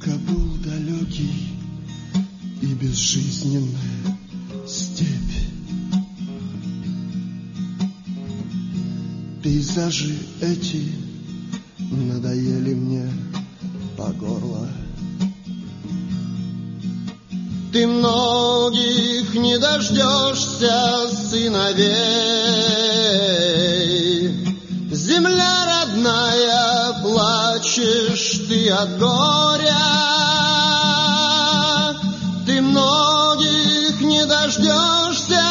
Кабул далекий и безжизненная степь. Пейзажи эти надоели мне по горло. Ты многих не дождешься сыновей. Земля родная, плачешь ты от горя. Ты многих не дождешься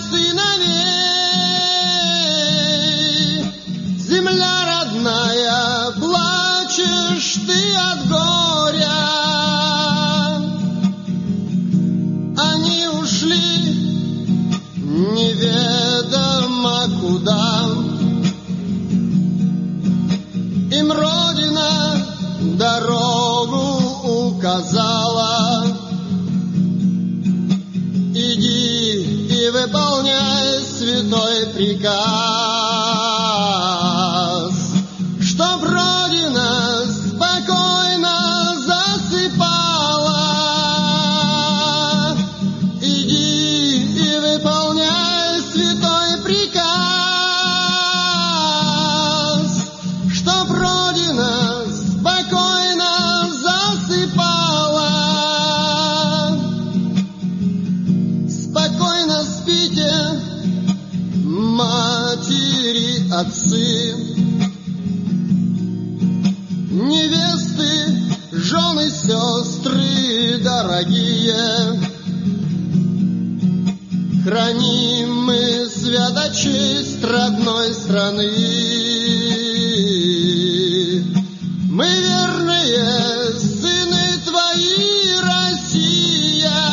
сыновей. Земля родная, плачешь ты от горя. Они ушли неведомо куда. Им Родина дорогу указала. Иди и выполняй святой приказ, чтоб Родина спокойно засыпала. Иди и выполняй святой приказ, чтоб Родина спокойно засыпала. Спокойно спите, матери, отцы, невесты, жены, сестры дорогие. Храним мы свято честь родной страны. Мы верные сыны твои, Россия.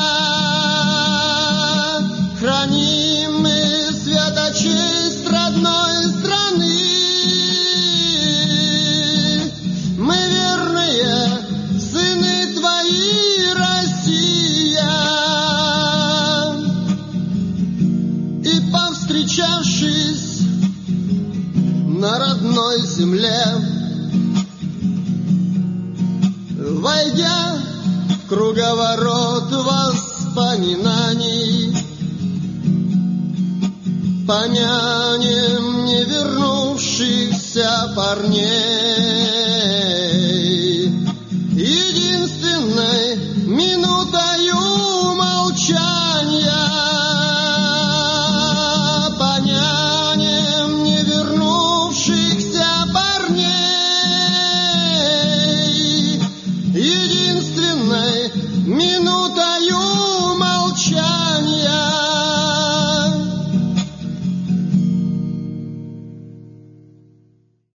Храним мы свято честь родной страны. Мы верные сыны твои, Россия. И повстречавшись на родной земле, войдя в круговорот воспоминаний, помянем не вернувшихся парней.